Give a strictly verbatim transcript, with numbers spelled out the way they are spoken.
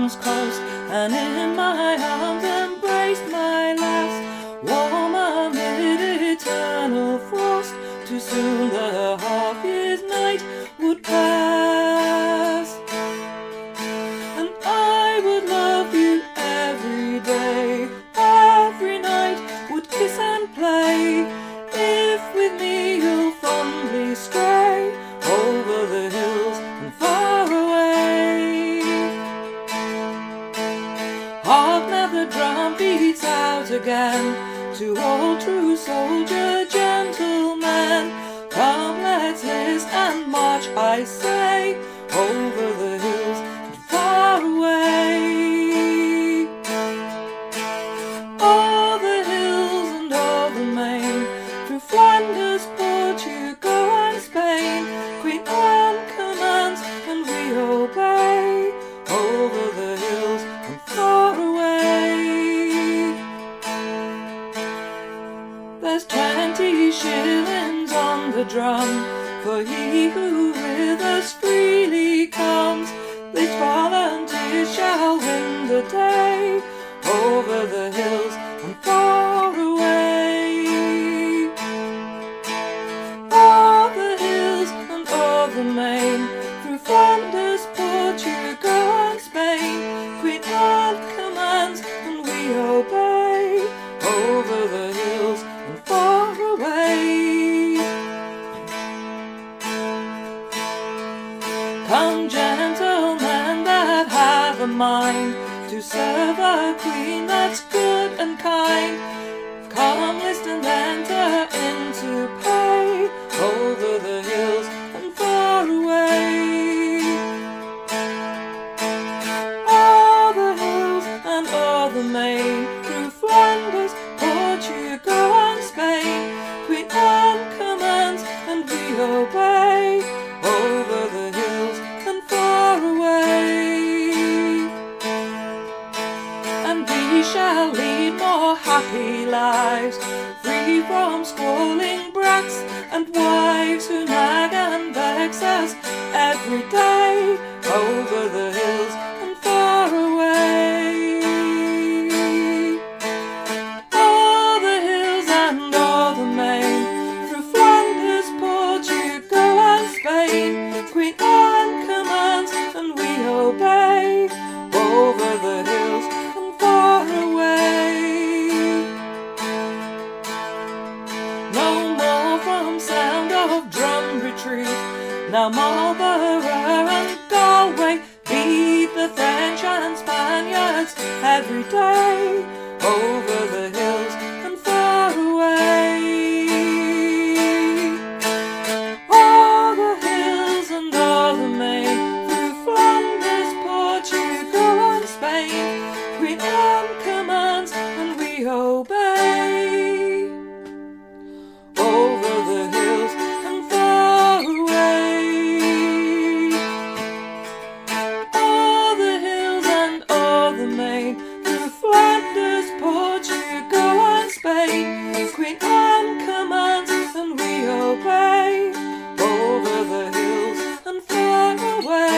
Scotland's coast, and in my arms embraced my lass, warm amid eternal frost. Too soon the half year's night would pass, and I would love you every day, every night would kiss and play, if with me you'll fondly stray over the hills and far away. Hark now the drum beats out again, to all true soldier gentlemen, come let's list and march, I say, over the hills and far away. O'er the hills and o'er the main, through Flanders, Portugal and Spain, Queen Anne commands and we obey, over the hills and far away. There's twenty shillings on the drum for he who with us freely comes. These volunteers shall win the day, over the hills and far away. O'er the hills and o'er the main, through Flanders, Portugal and Spain, Queen Anne commands and we obey, over the hills and far away. Come gentlemen that have a mind to serve a queen that's good and kind, come list and enter into pay, over the hills and far away. O'er the hills and o'er the main, through Flanders, Portugal and Spain, Queen Anne commands and we obey, over the hills and far away. And we shall lead more happy lives, free from squalling brats and wives who nag and vex us every day, over the hills and far away. O'er the hills and o'er the main, through Flanders, Portugal and Spain, Queen Anne commands and we obey, over the hills and far away. No more from sound of drum retreat, now Marlborough and Galway beat the French and Spaniards every day, over the hills and far away. O'er the hills and o'er the main, through Flanders, Portugal and Spain, Queen Anne commands and we obey, over the hills and far away. O'er the hills and o'er the main, through Flanders, Portugal and Spain, Queen Anne commands and we obey, over the hills and far away.